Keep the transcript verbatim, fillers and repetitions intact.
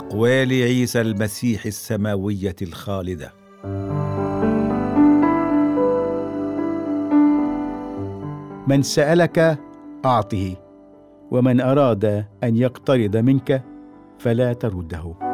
أقوال عيسى المسيح السماوية الخالدة. من سألك أعطه، ومن أراد أن يقترض منك فلا ترده.